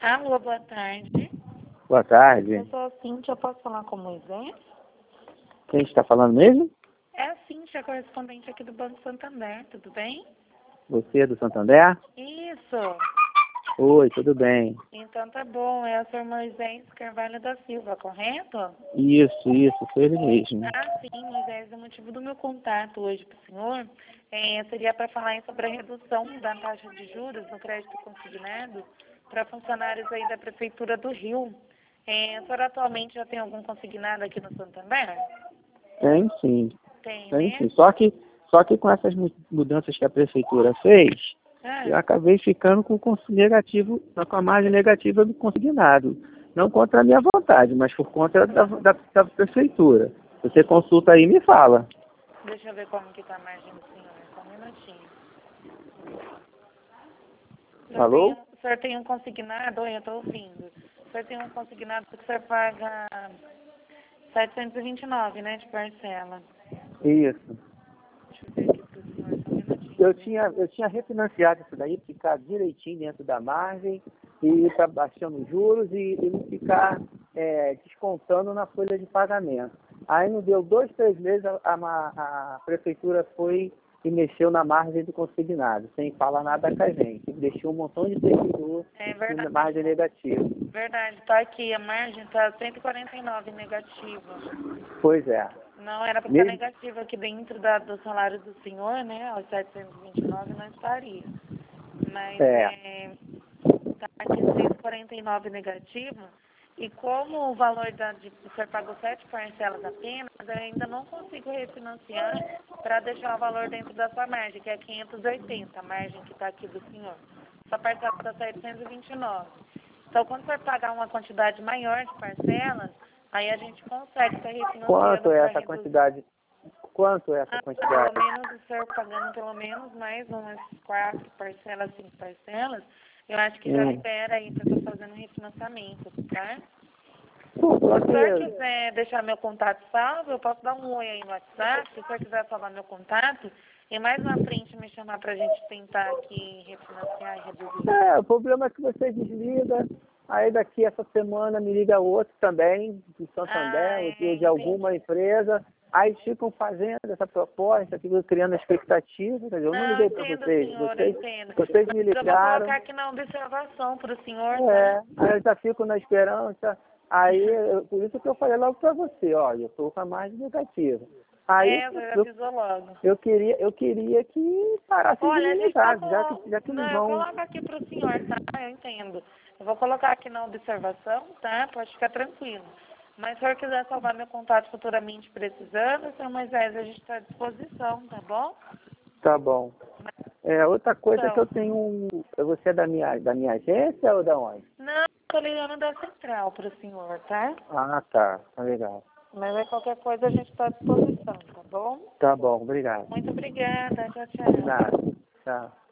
Alô, boa tarde. Boa tarde. Eu sou a Cíntia, posso falar com o Moisés? Quem está falando mesmo? É a Cíntia, correspondente aqui do Banco Santander, tudo bem? Você é do Santander? Isso. Oi, tudo bem. Então tá bom, é o senhor Moisés Carvalho da Silva, correto? Isso, foi ele mesmo. Ah, sim, Moisés, o motivo do meu contato hoje para o senhor seria para falar sobre a redução da taxa de juros no crédito consignado para funcionários aí da Prefeitura do Rio. O senhor atualmente já tem algum consignado aqui no Santander? Tem sim. Tem, Tem né? sim. Só que com essas mudanças que a Prefeitura fez, eu acabei ficando com o negativo, com a margem negativa do consignado. Não contra a minha vontade, mas por conta da Prefeitura. Você consulta aí e me fala. Deixa eu ver como que tá a margem do senhor, só um minutinho. Alô? O senhor tem um consignado, oi, eu estou ouvindo. O senhor tem um consignado que o senhor paga 729, né, de parcela. Isso. Deixa eu ver aqui pro senhor, só um minutinho. Eu tinha refinanciado isso daí, ficar direitinho dentro da margem e estar baixando os juros e não ficar descontando na folha de pagamento. Aí não deu 2, 3 meses, a prefeitura foi e mexeu na margem do consignado, sem falar nada com a gente. Deixou um montão de servidor na margem negativa. Verdade, tá aqui, a margem tá 149 negativa. Pois é. Não, era para estar negativa aqui dentro do salário do senhor, né, aos 729 não estaria. Mas tá aqui 149 negativo. E como o valor o senhor pagou 7 parcelas apenas, eu ainda não consigo refinanciar para deixar o valor dentro da sua margem, que é 580, a margem que está aqui do senhor. Sua parcela está 729. Então, quando o senhor pagar uma quantidade maior de parcelas, aí a gente consegue estar refinanciando. Quanto é essa quantidade? Quanto é essa quantidade? Pelo menos o senhor pagando pelo menos mais umas 4 parcelas, 5 parcelas, eu acho que já libera aí para estar fazendo refinanciamento, tá? Se o senhor quiser deixar meu contato salvo, eu posso dar um oi aí no WhatsApp. Se o senhor quiser salvar meu contato, e mais na frente me chamar pra gente tentar aqui refinanciar e reduzir. O problema é que você desliga, aí daqui essa semana me liga outro também, de Santander, ou de alguma empresa, aí ficam fazendo essa proposta, ficam criando expectativa. Eu não liguei para vocês. Senhor, eu entendo. Vocês me ligaram. Eu vou colocar aqui na observação para o senhor. Aí eu já fico na esperança. Aí, por isso que eu falei logo para você, olha, eu estou com a margem negativa. Aí, já avisou logo. Eu queria que parasse de me ligar, já que não vão... Eu coloco aqui para o senhor, tá? Eu entendo. Eu vou colocar aqui na observação, tá? Pode ficar tranquilo. Mas se o senhor quiser salvar meu contato futuramente precisando, senhor Moisés, a gente está à disposição, tá bom? Tá bom. Outra coisa que eu tenho... Você é da minha agência ou da onde? Não, estou ligando da central para o senhor, tá? Ah, tá. Tá legal. Mas aí qualquer coisa a gente está à disposição, tá bom? Tá bom, obrigado. Muito obrigada. Tchau, tchau. Nada. Tchau.